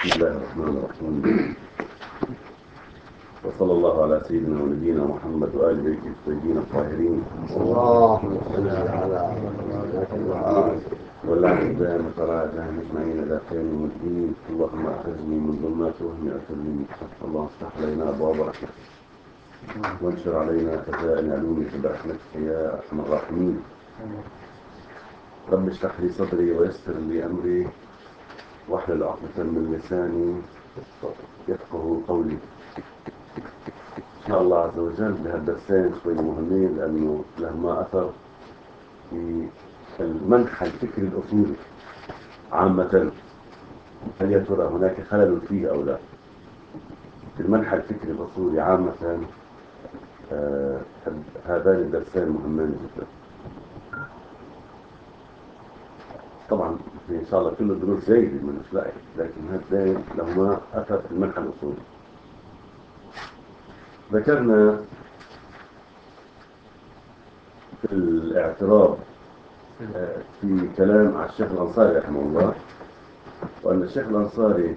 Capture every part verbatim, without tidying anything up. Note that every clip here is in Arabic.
بسم الله الرحمن الرحيم. وصلى الله على سيدنا ونبينا محمد وآل بيته الطيبين الطاهرين. اللهم صل على محمد. والأعزاء متراجع مجمعين إلى خير الدين. اللهم أخرجني من ظلمات وهم أسلم. اللهم افتح علينا أبواب رحمتك وانشر علينا خزائن علومك برحمتك يا أرحم الراحمين. رب اشرح لي صدري ويسر لي أمري واحلل عقدة من لساني يفقه قولي. إن شاء الله عز وجل بهالدرسين شوي مهمين لأنه لهما أثر في المنحى الفكري الأصولي عامة. هل يا ترى هناك خلل فيه أو لا؟ في المنحى الفكري الأصولي عامة. آه هذان الدرسين مهمان جدا. طبعا إن شاء الله كل الدروس جيدة من لا، لكن هذين لهما أثر في المنحى الأصولي. ذكرنا في الاعتراض في كلام على الشيخ الأنصاري رحمه الله، وأن الشيخ الأنصاري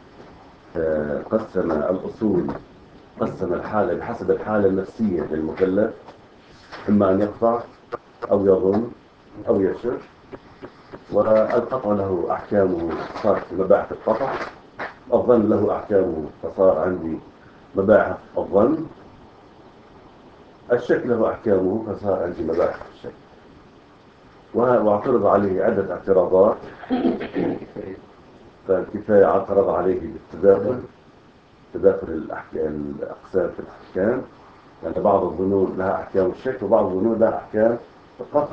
قسم الأصول، قسم الحالة بحسب الحالة النفسية للمكلف، إما أن يقطع أو يظن أو يشك. والقطع له أحكامه صار في مباحث القطع، الظن له أحكامه فصار عندي مباحث الظن، الشك له أحكامه فصار عندي مباحث الشك. واعترض عليه عدة اعتراضات، فالكفاية اعترض عليه بالتداخل، تداخل الأحكام الأقسام في الأحكام، لأن يعني بعض الظنون لها أحكام الشك وبعض الظنون لها أحكام القطع.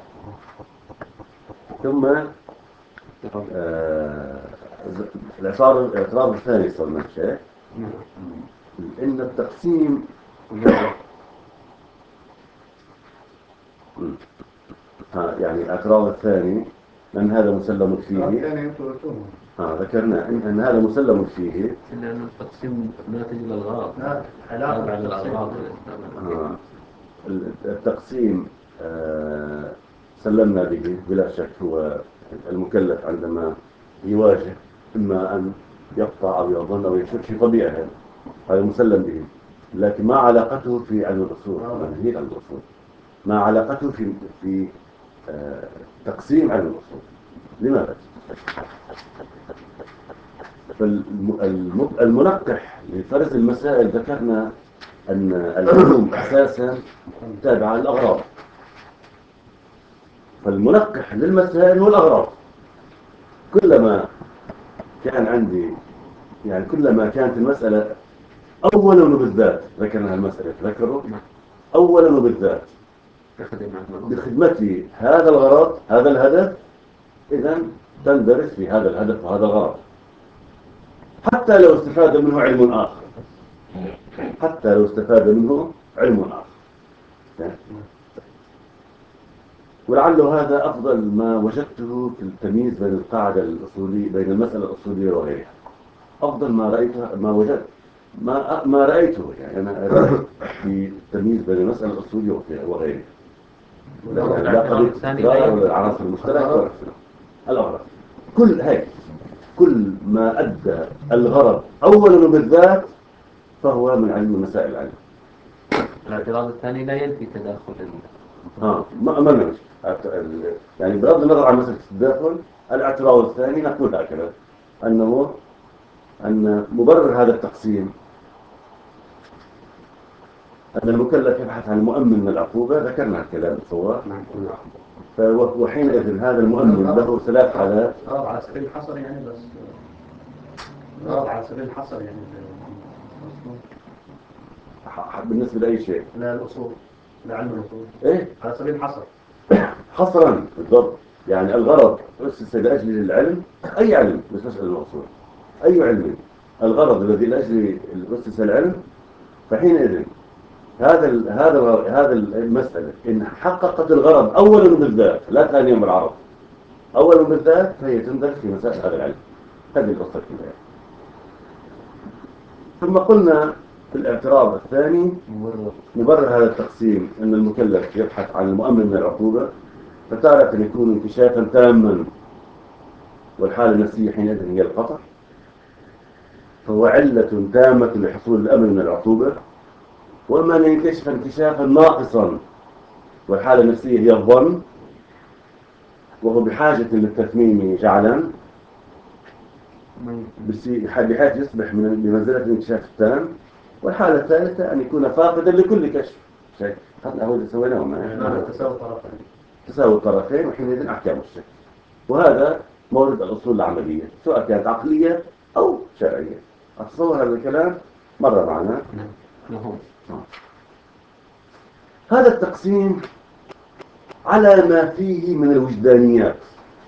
ثم آه الاعتراض الاعتراض الثاني صار من الشيخ إن التقسيم ها يعني الاعتراض الثاني أن هذا مسلم فيه. ها ذكرنا إن, أن هذا مسلم فيه لأن التقسيم ناتج للغرض، علاقة على الأغراض. التقسيم آه سلمنا به بلا شك. هو المكلف عندما يواجه إما أن يقطع أو يظن أو يشك في طبيعه، هذا مسلم به. لكن ما علاقته في علم الأصول؟ منهي علم الأصول. ما علاقته في في آه تقسيم علم الأصول؟ لماذا؟ فالمنقح لفرز المسائل ذكرنا أن العلوم أساسا تابعة للأغراض، فالمنقح للمسائل هو الأغراض. كلما كان عندي يعني كلما كانت المسألة أولا وبالذات، ذكرنا المسألة تذكروا أولا وبالذات بخدمتي هذا الغرض هذا الهدف، إذن تندرس في هذا الهدف وهذا الغرض، حتى لو استفاد منه علم آخر، حتى لو استفاد منه علم آخر. ولعل هذا أفضل ما وجدته في التمييز بين القاعدة الأصولية، بين المسألة الأصولية وغيرها. أفضل ما رأيته ما وجدت ما ما رأيته يعني أنا رأيت في التمييز بين المسألة الأصولية وغيرها. لا قضية التكرار ولا العناصر المشتركة ولا الأغراض. كل هيك كل ما أدى الغرض أولا وبالذات فهو من علم مسائل العلم. الاعتراض الثاني لا ينفي تداخل ها ما ما نمشي يعني بغض النظر عن مسألة التداخل. الاعتراض الثاني نقول هكذا أنه أن مبرر هذا التقسيم أن المكلف يبحث عن مؤمن من العقوبة. ذكرنا الكلام صور، وحينئذ هذا المؤمن له ثلاث حالات. اه على سبيل الحصر يعني، بس اه على سبيل الحصر يعني بالنسبة لأي شيء. لا الأصول، لعلم الأصول إيه على سبيل الحصر حصرا بالضبط. يعني الغرض أسس لأجل العلم، أي علم مش مسألة الأصول، أي علم الغرض الذي لأجل أسس العلم، فحينئذ هذا ال هذا ال هذا المسألة إن حققت الغرض أولا بالذات لا ثانيا بالعرض، أولا بالذات فهي تندرج في مسائل هذا العلم. هذه القصة كلها. ثم قلنا في الاعتراض الثاني مبرر هذا التقسيم أن المكلف يبحث عن المؤمن من العقوبة، فتارة يكون انكشافا تاما والحالة النفسية حينئذ هي القطع، فهو علة تامة لحصول الأمن من العقوبة، ومن ينكشف انكشافا ناقصا والحالة النفسية هي الظن وهو بحاجة للتثمين جعلا بحيث يصبح من بمنزلة الانكشاف التام. والحالة الثالثة أن يكون فاقدا لكل كشف. شيء هذا هو اللي سويناه معنا تساوي الطرفين تساوي الطرفين وحينئذ أحكام الشك. وهذا مورد الأصول العملية سواء كانت عقلية أو شرعية. أتصور هذا الكلام مرة معنا. نعم. هذا التقسيم على ما فيه من الوجدانيات.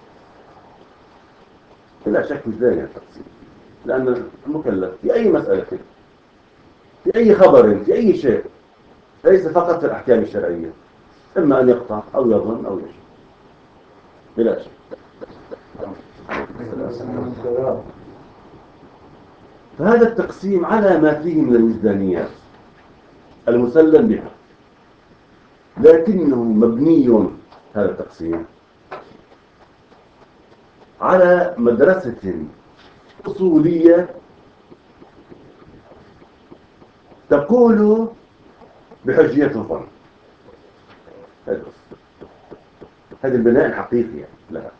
بلا شك وجداني التقسيم، لأن المكلف في أي مسألة في أي خبر في أي شيء ليس فقط في الأحكام الشرعية، إما أن يقطع أو يظن أو يشك بلا شك. فهذا التقسيم على ما فيه من الوجدانيات المسلم بها، لكنه مبني هذا التقسيم على مدرسة أصولية تقول بحجية الظن. هذا البناء الحقيقي لها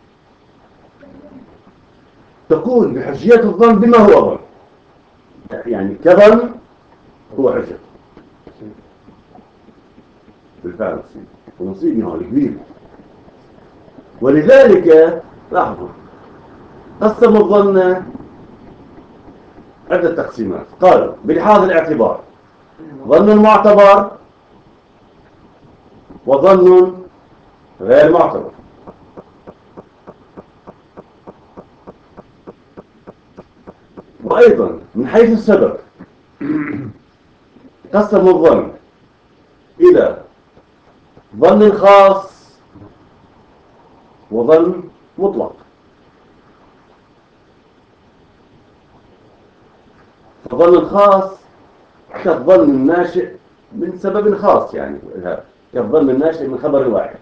تقول بحجية الظن بما هو ظن، يعني كظن هو حجة بالفعل ونصيبي هو الكبير. ولذلك لاحظوا قسموا الظن عدة تقسيمات. قالوا بلحاظ الاعتبار ظن معتبر وظن غير معتبر. وأيضا من حيث السبب قسموا الظن إلى ظن خاص وظن مطلق. فظن الخاص كالظن الناشئ من سبب خاص، يعني كالظن الناشئ من خبر واحد،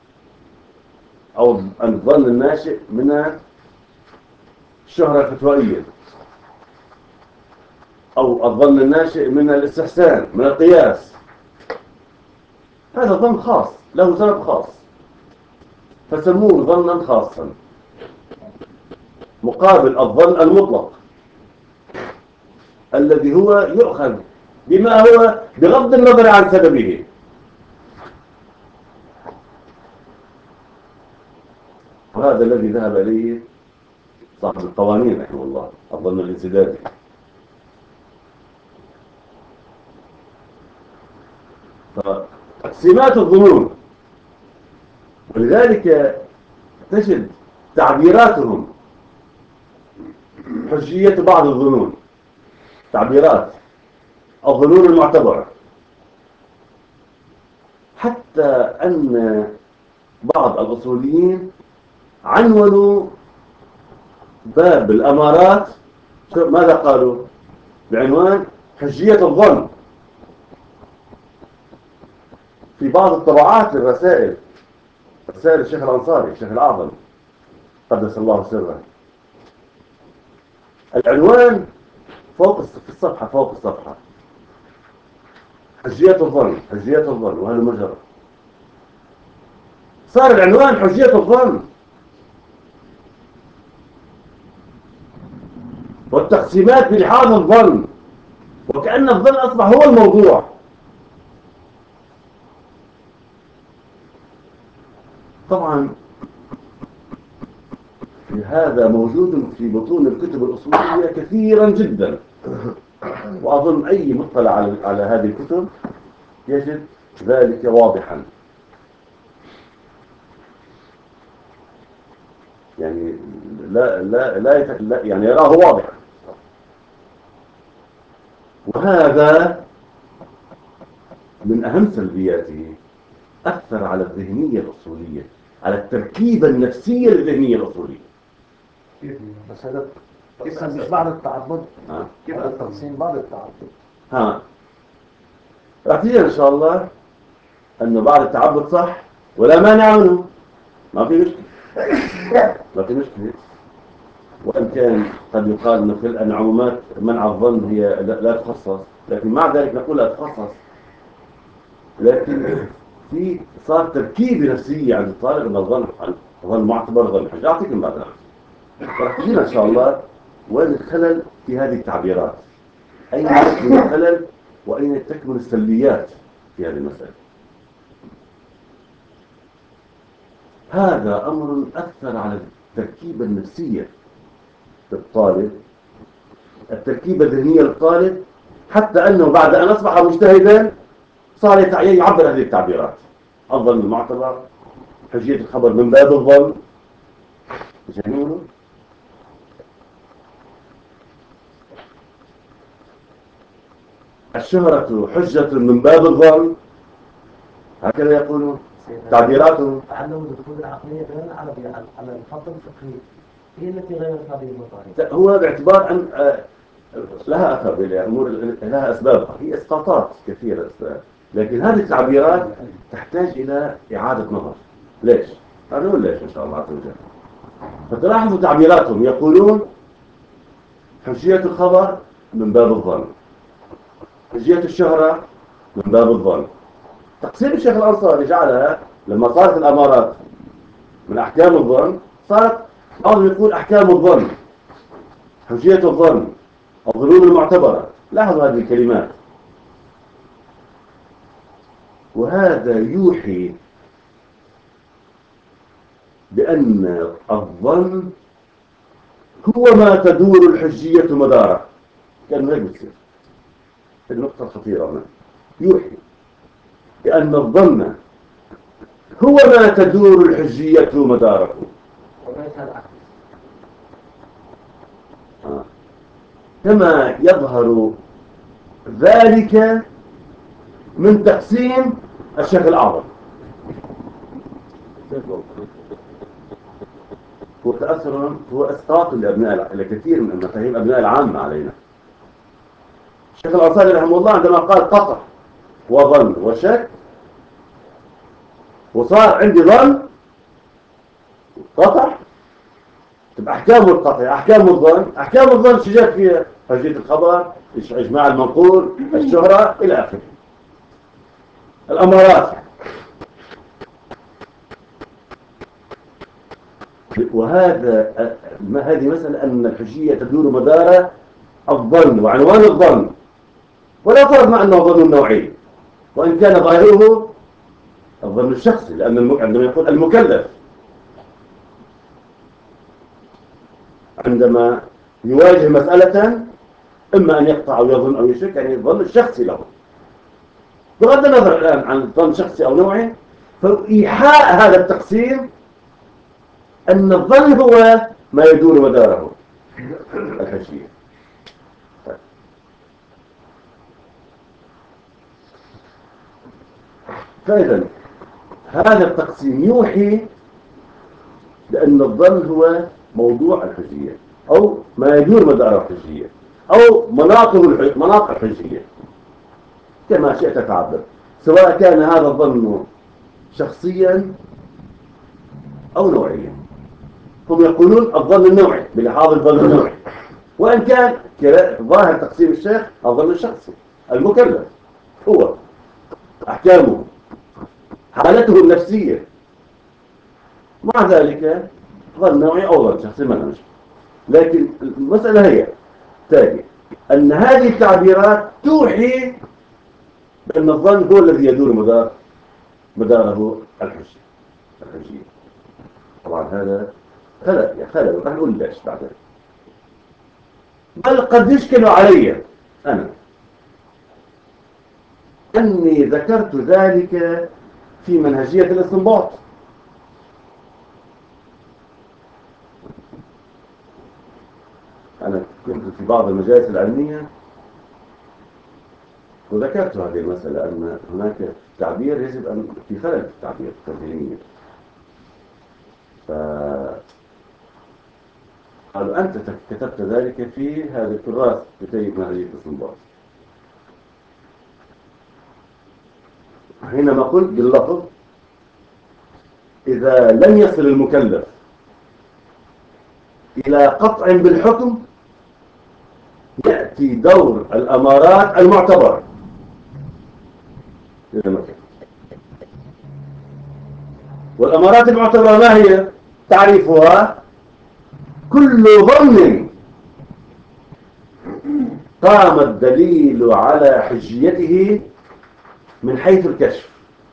أو الظن الناشئ من الشهرة الفتوائية، أو الظن الناشئ من الاستحسان من القياس. هذا ظن خاص له سبب خاص فسموه ظنا خاصا، مقابل الظن المطلق الذي هو يؤخذ بما هو بغض النظر عن سببه. وهذا الذي ذهب إليه صاحب القوانين رحمه الله، الظن الانسدادي. فتقسيمات الظنون، ولذلك تجد تعبيراتهم حجية بعض الظنون، تعبيرات الظنون المعتبرة، حتى أن بعض الأصوليين عنونوا باب الأمارات ماذا قالوا؟ بعنوان حجية الظن. في بعض الطبعات للرسائل، رسائل الشيخ الأنصاري الشيخ الأعظم قدس الله سره، العنوان فوق في الصفحة فوق الصفحة حجية الظن حجية الظن وهذا مجرد. صار العنوان حجية الظن والتقسيمات بلحاظ الظن، وكأن الظن أصبح هو الموضوع. طبعا هذا موجود في بطون الكتب الأصولية كثيرا جدا، وأظن أي مطلع على, على هذه الكتب يجد ذلك واضحا. يعني لا لا لا, لا يعني يراه واضحا. وهذا من أهم سلبياته، أثر على الذهنية الأصولية، على التركيبة النفسية للذهنية الأصولية. بس هذا كيف مش بعد التعبد؟ كيف التقسيم بعد التعبد؟ ها راح تيجي إن شاء الله أنه بعد التعبد صح ولا مانع منه، ما في مشكلة ما في مشكلة. وإن كان قد يقال أن في العمومات منع الظن هي لا, لا تخصص، لكن مع ذلك نقول لا تخصص. لكن في صار تركيبة نفسية عند الطالب أن الظن الظن معتبر ظن حجة. أعطيكم بعد راح تجينا إن شاء الله وين الخلل في هذه التعبيرات، أين تكمن الخلل وأين تكمن السلبيات في هذه المسألة. هذا أمر أثر على التركيبة النفسية للطالب، التركيبة الذهنية للطالب، حتى أنه بعد أن أصبح مجتهدا صار يعبر هذه التعبيرات. الظن المعتبر، حجية الخبر من باب الظن، جميل. الشهرة حجة من باب الظن، هكذا يقولون تعبيراتهم. تعلم الدخول العقلية غير العربية على الخط الفقهي هي التي غيرت هذه المطاهي. هو باعتبار أن لها أثر بالأمور، لها أسباب، هي إسقاطات كثيرة أسباب. لكن هذه التعبيرات تحتاج إلى إعادة نظر. ليش؟ أنا أقول ليش إن شاء الله عز وجل. فتلاحظوا تعبيراتهم، يقولون حجية الخبر من باب الظن، حجية الشهرة من باب الظن. تقسيم الشيخ الأنصاري جعلها لما صارت الأمارات من أحكام الظن، صارت بعضهم يقول أحكام الظن، حجية الظن، الظنون المعتبرة. لاحظوا هذه الكلمات. وهذا يوحي بأن الظن هو ما تدور الحجية مداره. كان هيك بتصير النقطة الخطيرة هنا. يوحي بأن الظن هو ما تدور الحجية مداره، وليس العكس. آه. كما يظهر ذلك من تقسيم الشيخ الأعظم. هو تأثر، هو إسقاط لأبناء لكثير من مفاهيم أبناء العامة علينا. الشيخ الأنصاري رحمه الله عندما قال قطع وظن وشك، وصار عندي ظن قطع، طب أحكام القطع، أحكام الظن، أحكام الظن شجاع فيها حجية الخبر، إجماع المنقول، الشهرة إلى آخره، الأمارات. وهذا هذه مسألة أن الحجية تدور مدار الظن وعنوان الظن، ولا فرق مع أنه ظن نوعي، وإن كان ظاهره الظن الشخصي، لأن عندما يقول المكلف عندما يواجه مسألة إما أن يقطع أو يظن أو يشك، يعني الظن الشخصي له، بغض النظر الآن عن الظن شخصي أو نوعي. فإيحاء هذا التقسيم أن الظن هو ما يدور مداره الحجية. فإذا هذا التقسيم يوحي بأن الظن هو موضوع الحجية، أو ما يدور مدار الحجية، أو مناطق مناطق الحجية، كما شئت تعبر، سواء كان هذا الظن شخصيا أو نوعيا. هم يقولون الظن النوعي بلحاظ الظن النوعي، وإن كان ظاهر تقسيم الشيخ الظن الشخصي المكلف هو أحكامه، حالته النفسية، مع ذلك ظن نوعي أو ظن شخصي ما نمشي. لكن المسألة هي تالي أن هذه التعبيرات توحي بأن الظن هو الذي يدور مدار مداره الحجية الحجية. طبعا هذا خلل يا خلل، راح نقول ليش بعدين. بل قد يشكل علي أنا أني ذكرت ذلك في منهجية الاستنباط. أنا كنت في بعض المجالس العلمية وذكرت هذه المسألة، أن هناك تعبير يجب أن في خلل في التعبير الترجمية. ف قالوا أنت كتبت ذلك في هذا الكراس كتيب منهجية الاستنباط. حينما قلت باللفظ إذا لم يصل المكلف إلى قطع بالحكم يأتي دور الأمارات المعتبر. والأمارات المعتبرة ما هي؟ تعريفها كل ظن قام الدليل على حجيته من حيث الكشف،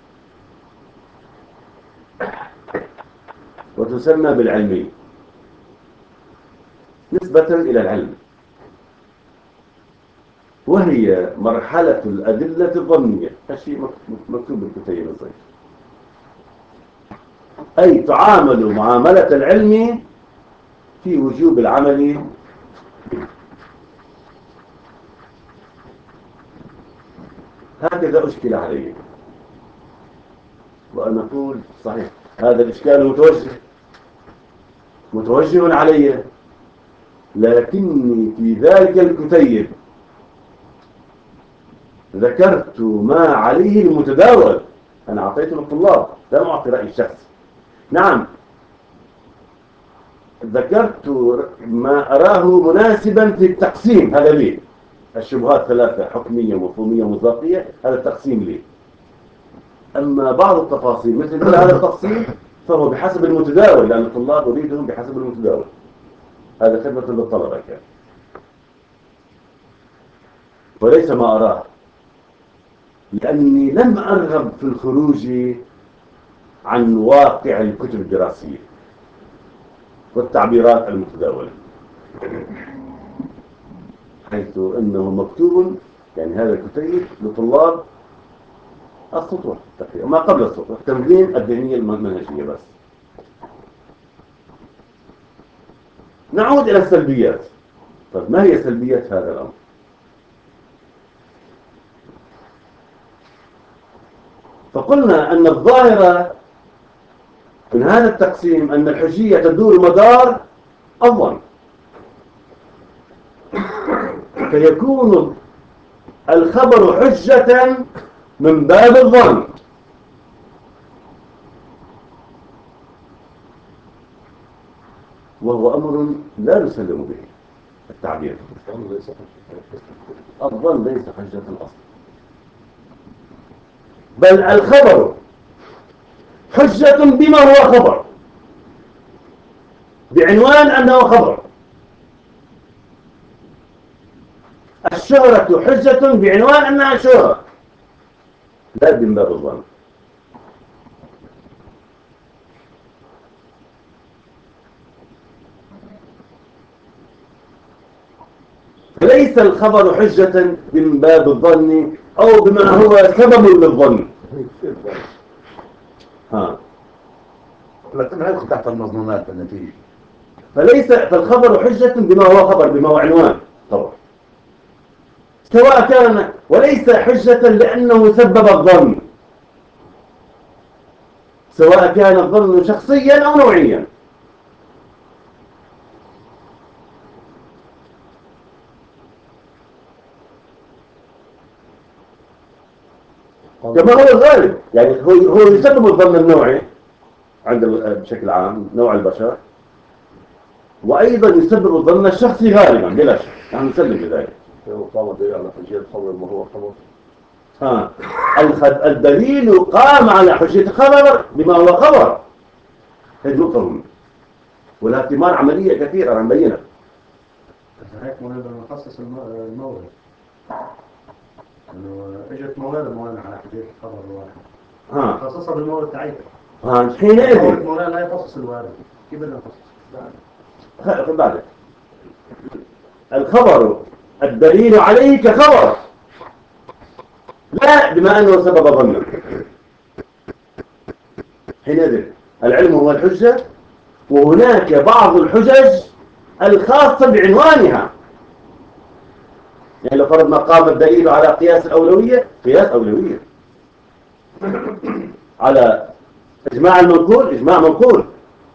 وتسمى بالعلمي نسبة إلى العلم، وهي مرحلة الأدلة الظنية. هالشيء مكتوب بالكتيب الصغير. أي تعامل معاملة العلم في وجوب العمل به. هكذا أشكل علي، وأنا أقول صحيح هذا الإشكال متوجه متوجه علي، لكني في ذلك الكتيب ذكرت ما عليه المتداول. أنا أعطيته للطلاب، لا أعطي رأي الشخص. نعم، ذكرت ما أراه مناسبا في التقسيم. هذا لي الشبهات ثلاثة: حكمية ومفهومية ومصداقية. هذا التقسيم لي. أما بعض التفاصيل مثل هذا التفصيل فهو بحسب المتداول، لأن الطلاب أريدهم بحسب المتداول. هذا خدمة للطلبة كان، وليس ما أراه، لأني لم أرغب في الخروج عن واقع الكتب الدراسية والتعبيرات المتداولة، حيث أنه مكتوب يعني هذا الكتيب لطلاب السطوح تقريبا، ما قبل السطوح، تمرين الذهنية المنهجية بس. نعود إلى السلبيات. طيب ما هي سلبيات هذا الأمر؟ فقلنا أن الظاهرة من هذا التقسيم أن الحجية تدور مدار الظن، فيكون الخبر حجة من باب الظن، وهو أمر لا نسلم به التعبير. الظن ليس حجة الأصل، بل الخبر حجة بما هو خبر، بعنوان أنه خبر. الشهرة حجة بعنوان أنها شهرة، لا من باب الظن. فليس الخبر حجة من باب الظن أو بما هو سبب للظن. ها، لكن هذا تحت المظنونات النتيجة. فليس فالخبر حجة بما هو خبر، بما هو عنوان خبر، سواء كان، وليس حجة لأنه سبب الظن، سواء كان الظن شخصيا أو نوعيا. كما هو الغالب، يعني هو هو يسبب الظن النوعي عند بشكل عام نوع البشر، وأيضا يسبب الظن الشخصي غالبا بلا شك، نحن نسلم بذلك. وقام دليل على حجية الخبر ما هو خبر. ها، الدليل قام على حجية الخبر بما هو خبر. هذه نقطة مهمة، ولها ثمار عملية كثيرة أنا مبينها. هيك نقدر نخصص المورد، إنه إجت مواد مواد على حجية الخبر الواحد. ها، خصصها بالمورد تعيته. ها، حينئذ المورد لا يخصص الوارد. كيف بدنا نخصص؟ بعد الخبر الدليل عليه كخبر، لا بما أنه سبب ظنه. حينئذ العلم هو الحجة، وهناك بعض الحجج الخاصة بعنوانها. يعني لو فرضنا قام الدليل على قياس الأولوية، قياس أولوية، على إجماع المنقول، إجماع منقول،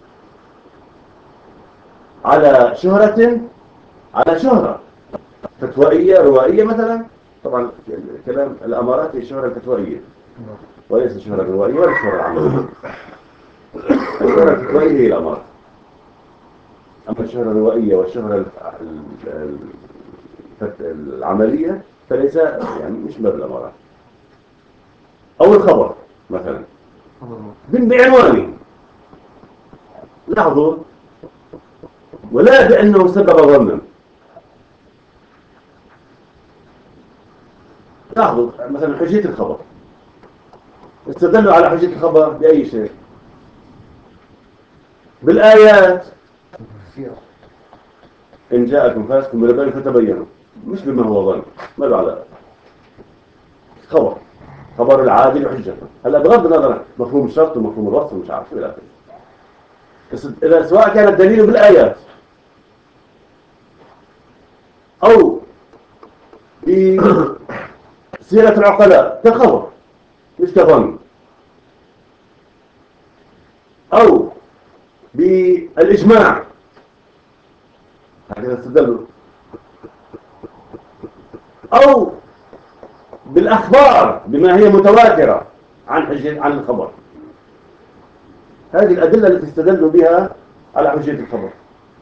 على شهرة، على شهرة فتوائية روائية مثلا. طبعا كلام الأمارات هي الشهرة الفتوائية، وليس الشهرة الروائية ولا الشهرة العامة. الشهرة الفتوائية هي الأمارات. أما الشهرة الروائية والشهرة العملية فليس يعني مش باب الأمارات. أو الخبر مثلا بعنوانه، لاحظوا، ولا بأنه سبب ظنا. لاحظوا مثلا حجية الخبر، استدلوا على حجية الخبر بأي شيء؟ بالآيات. إن جاءكم فاسق بنبأ فتبينوا، مش بما هو ظن، ما له علاقة. خبر خبر العادل حجة. هلا بغض النظر مفهوم الشرط ومفهوم الوصف ومش عارف إلى آخره، بس إذا سواء كان الدليل بالآيات أو بسيرة العقلاء كخبر مش كظن، أو بالإجماع هكذا استدلوا، أو بالأخبار بما هي متواترة عن حجة عن الخبر. هذه الأدلة التي استدلوا بها على حجية الخبر.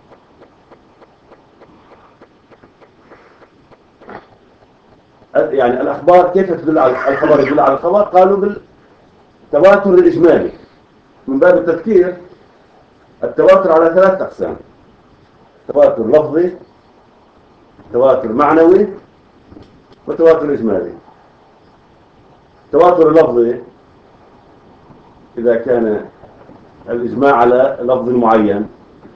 يعني الأخبار كيف تدل على الخبر؟ يدل على الخبر قالوا بالتواتر الإجمالي. من باب التذكير، التواتر على ثلاث أقسام: تواتر لفظي، تواتر معنوي، وتواتر إجمالي. التواتر اللفظي إذا كان الإجماع على لفظ معين.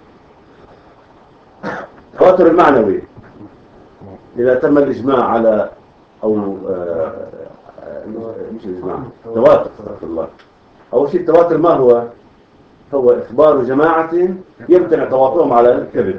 التواتر المعنوي إذا تم الإجماع على أو آه مش الإجماع، تواتر الله. أول شيء التواتر ما هو؟ هو إخبار جماعة يمتنع تواطؤهم على الكذب.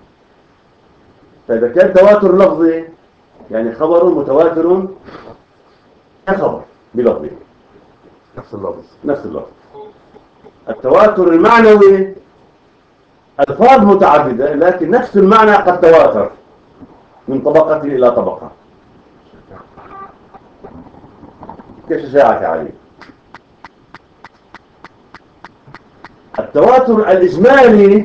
فإذا كان تواتر لفظي يعني خبر متواتر كخبر بلفظه، نفس اللفظ نفس اللفظ. التواتر المعنوي ألفاظ متعددة لكن نفس المعنى قد تواتر من طبقة إلى طبقة كشجاعة علي. التواتر الإجمالي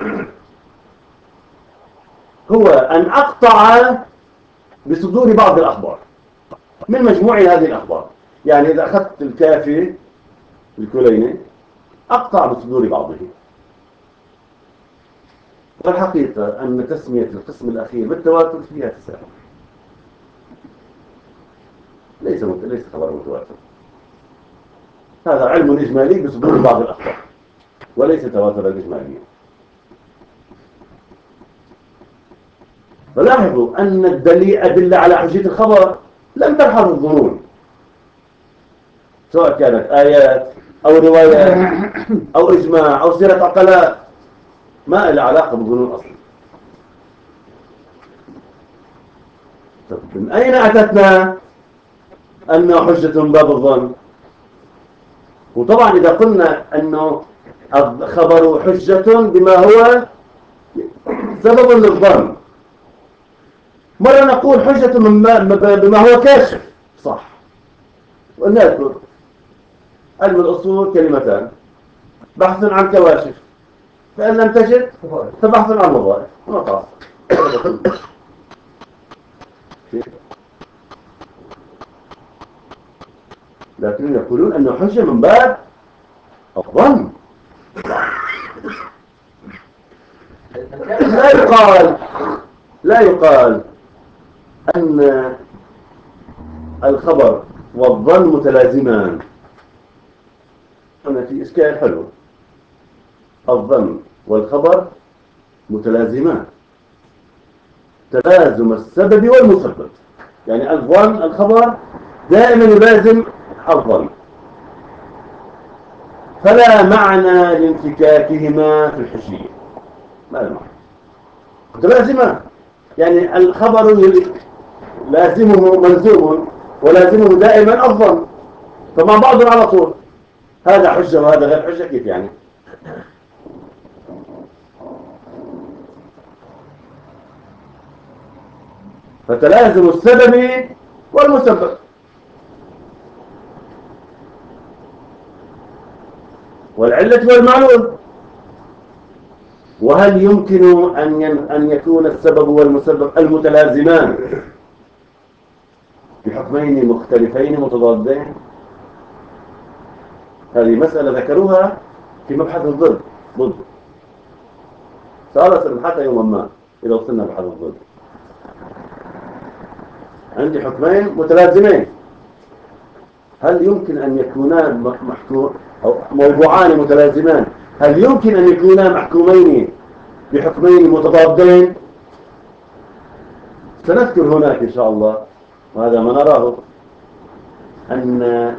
هو أن أقطع بصدور بعض الأخبار من مجموع هذه الأخبار. يعني إذا أخذت الكافي الكليني أقطع بصدور بعضه. والحقيقة أن تسمية القسم الأخير بالتواتر فيها تساهل، ليس ليس خبر متواتر. هذا علم إجمالي بصدور بعض الأخبار وليس تواتر الإجمالية. فلاحظوا أن الدليل أدلة على حجية الخبر لم تلحظ الظنون، سواء كانت آيات أو روايات أو إجماع أو سيرة عقلاء، ما لها علاقة بالظنون أصلا. طب من أين أتتنا أنه حجة من باب الظن؟ وطبعا إذا قلنا أنه الخبر حجة بما هو سبب للظن، مرة نقول حجة بما هو كاشف، صح. ولنذكر علم الأصول كلمتان: بحث عن كواشف، فإن لم تجد فبحث عن وظائف. خلاص. لكن يقولون أنه حجة من باب الظن. لا يقال لا يقال أن الخبر والظن متلازمان. هنا في إشكال حلو. الظن والخبر متلازمان، تلازم السبب والمسبب. يعني الظن الخبر دائما يلازم الظن، فلا معنى لانفكاكهما في الحجية. ما المعنى؟ متلازمان، يعني الخبر لازمه ملزوم ولازمه دائما الظن، فمع بعض على طول. هذا حجة وهذا غير حجة، كيف يعني؟ فتلازم السبب والمسبب. والعلة والمعلول. وهل يمكن أن أن يكون السبب والمسبب المتلازمان بحكمين مختلفين متضادين؟ هذه مسألة ذكروها في مبحث الضد ضد سأرى سنبحثها يوما ما إذا وصلنا مبحث الضد. عندي حكمين متلازمين، هل يمكن أن يكونا محكوم أو موضوعان متلازمان، هل يمكن أن يكونا محكومين بحكمين متضادين؟ سنذكر هناك إن شاء الله، وهذا ما نراه، أن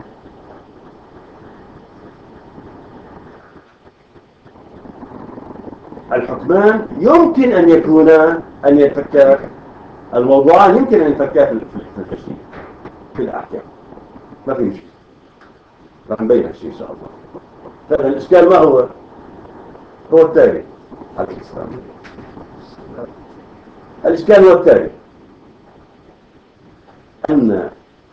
الحكمان يمكن أن يكونا أن يتفكا، الموضوعان يمكن أن يتفكا في التشريع في الأحكام، ما في شيء راح نبين هالشيء إن شاء الله. فالإشكال ما هو؟ هو التالي على الإسلام. الإشكال هو التالي، أن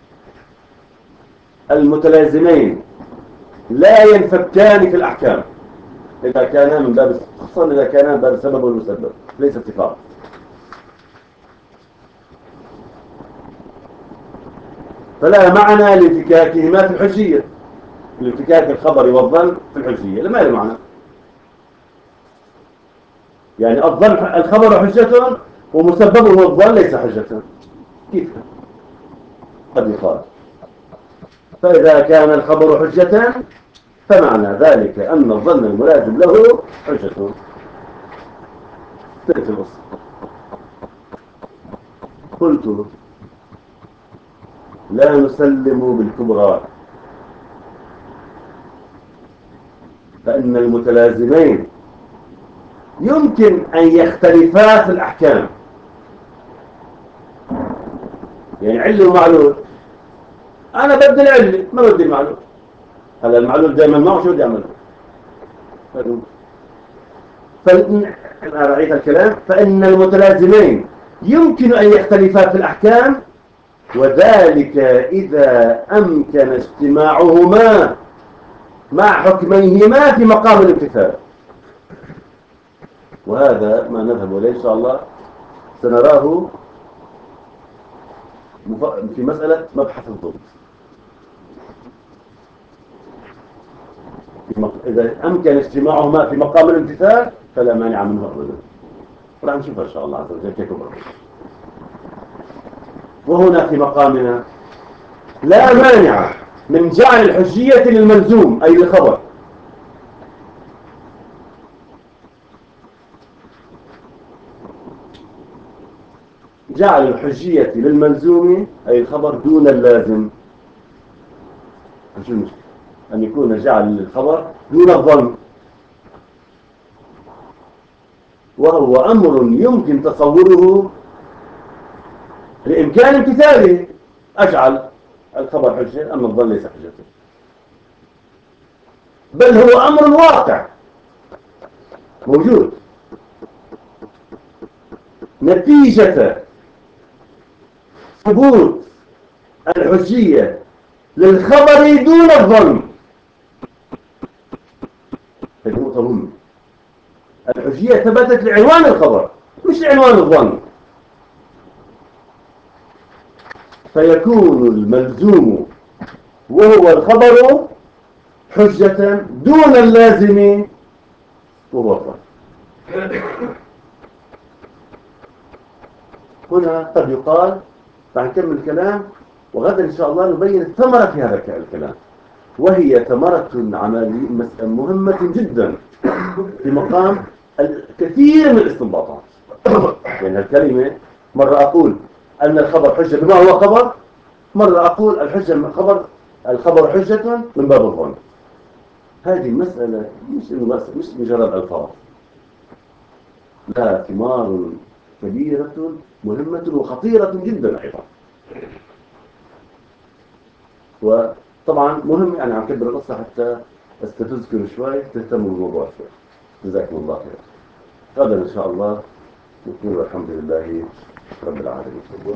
المتلازمين لا ينفكان في الأحكام إذا كانا من باب، خصوصا إذا كانا من باب السبب والمسبب، ليس اتفاق. فلا معنى لانفكاكهما في الحجية، لانفكاك الخبر والظن في الحجية لما له معنى. يعني الظن الخبر حجة ومسببه الظن ليس حجة، كيف قد يقال؟ فإذا كان الخبر حجة فمعنى ذلك أن الظن الملازم له حجة. تلك القصة. قلت لا نسلم بالكبرى، فإن المتلازمين يمكن أن يختلفا في الأحكام. يعني علة ومعلول، أنا بدي العلة ما بدي المعلول. هلا المعلول دائما معه شو بدي أعمل؟ فإن أنا رأيت الكلام، فإن المتلازمين يمكن أن يختلفا في الأحكام، وذلك إذا أمكن اجتماعهما مع حكميهما في مقام الامتثال. وهذا ما نذهب إليه إن شاء الله، سنراه في مسألة مبحث الضد. إذا أمكن اجتماعهما في مقام الامتثال فلا مانع منه أبدا. راح نشوفها إن شاء الله عز وجل كيف. وهنا في مقامنا لا مانع من جعل الحجية للملزوم أي للخبر، جعل الحجية للملزوم أي الخبر دون اللازم. أن يكون جعل الخبر دون الظن، وهو أمر يمكن تصوره لإمكان امتثاله. أجعل الخبر حجة أما الظن ليس حجة، بل هو أمر واقع موجود نتيجة ثبوت الحجية للخبر دون الظن. هذه نقطة مهمة. الحجية ثبتت لعنوان الخبر مش لعنوان الظن، فيكون الملزوم وهو الخبر حجة دون اللازم وهو الظن. هنا قد يقال، راح نكمل الكلام وغدا إن شاء الله نبين الثمرة في هذا الكلام، وهي ثمرة عملية مهمة جدا في مقام الكثير من الاستنباطات. يعني الكلمة مرة أقول أن الخبر حجة بما هو خبر، مرة أقول الحجة من خبر الخبر حجة من باب الظن. هذه مسألة مش مش مجرد ألفاظ، لها ثمار كبيرة مهمة وخطيرة جدا أيضا. وطبعا مهم يعني عم كبر القصة حتى استتذكر شوي تهتموا بالموضوع شوي. جزاكم الله خير. غدا إن شاء الله نقول الحمد لله رب العالمين.